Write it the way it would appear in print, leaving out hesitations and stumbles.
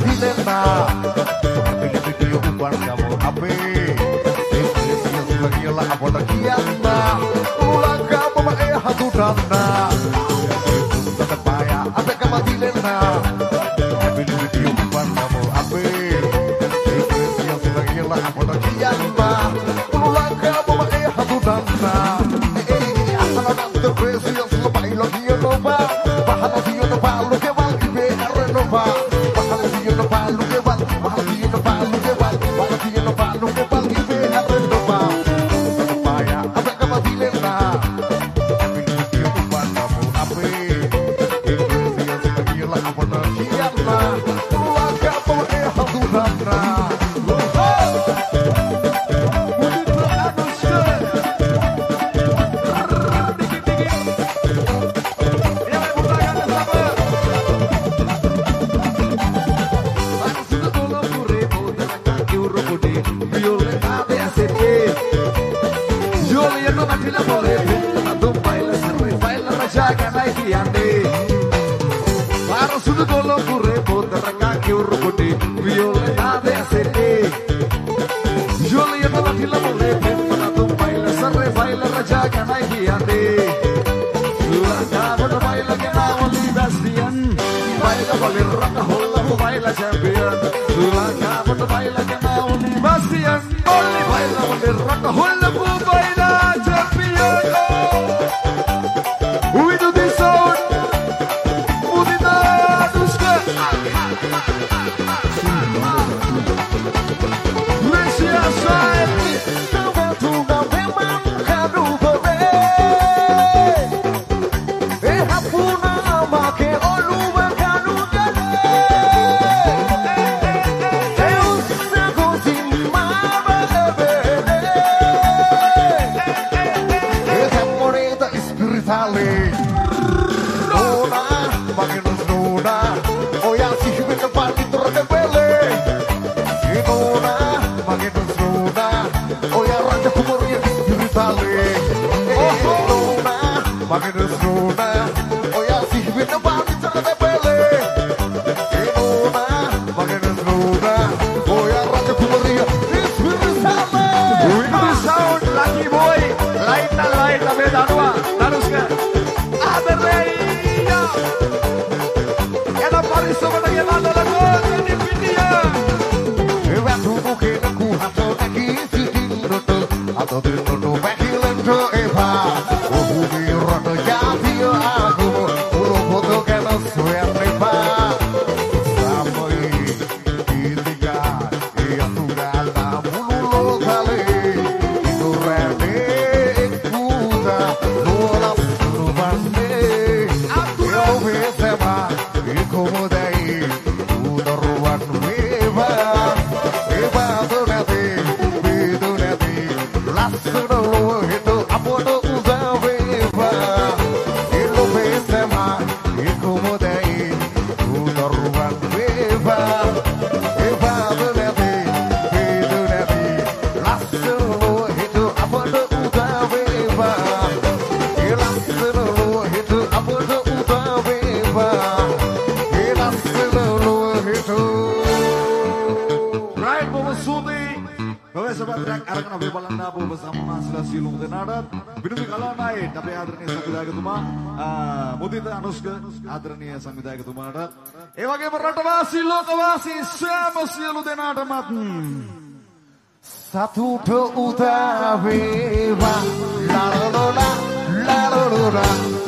Madilena. Pilih video bukan kamu HP. Dia sudah gila apa kiana. Ulang kamu mae hatu dana. Tetap payah apa kamu Madilena. Pilih video bukan kamu HP. Dia sudah gila apa kiana. Ulang kamu mae hatu dana. Satu do utawi la la la la la la la